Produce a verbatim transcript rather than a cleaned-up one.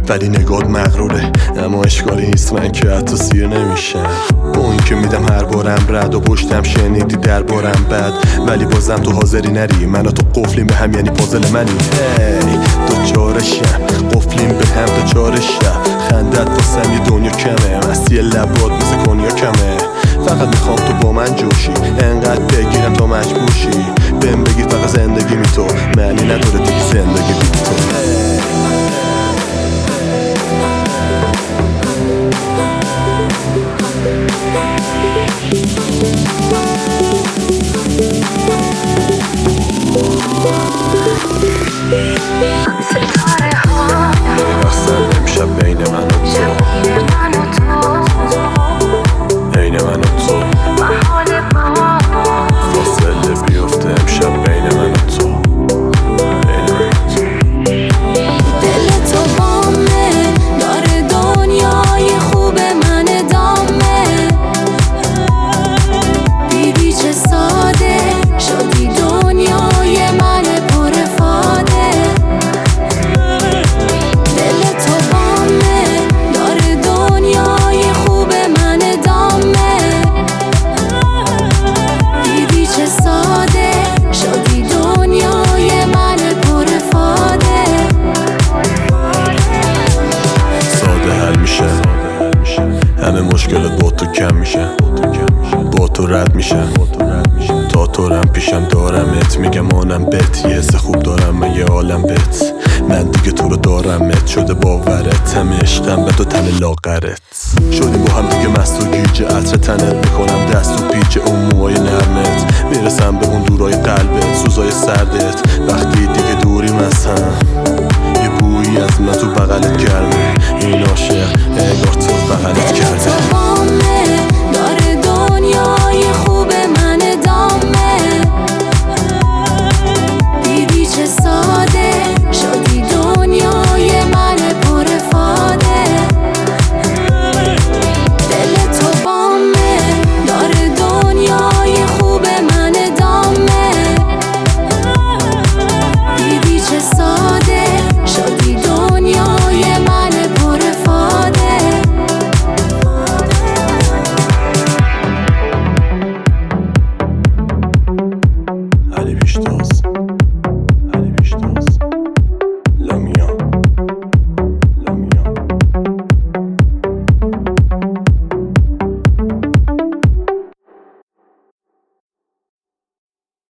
ولی نگات مغروره، اما اشکالی نیست من که حتی سیر نمیشم. با این که میدم هر بارم رد و پشتم شنیدی در بارم بد، ولی بازم تو حاضری نری منو تو قفلیم به هم، یعنی پازل منی. هی دو چارشم قفلیم به هم دو چارشم، خندت واسم یه دنیا کمه، مستی لبات مثل کنیا کمه. فقط میخوام تو با من جوشی، انقدر بگیرم تا مجبورشی بهم بگی فقط زندگی می تو معنی نداره دیگه زندگی بی تو. رقصن امشب بین من و تو، بین من و تو فاصله بیفته امشب بین من و تو، بین من و تو. دل تو بامه داره دنیای خوب من دامه، دیدی چه ساده شدی دنیای من پر فاده. دل تو بامه داره دنیای خوب من دامه، دیدی چه ساده شدی دنیای من پر فاده. ساده حل میشه همه مشکلات با تو کم میشه، با تو رد میشه تا تو رم پیشم دارمت، میگم آنم بت یه حس خوب دارم من یه عالم بت، من دیگه تو رو دارمت شده باورت، همه عشقم به تو تن لاغرت. شدیم با هم دیگه مست و گیج، عطر تنت میکنم دست و پیچ اون موهای نرمت، میرسم به اون دورای قلبت سوزای سردت،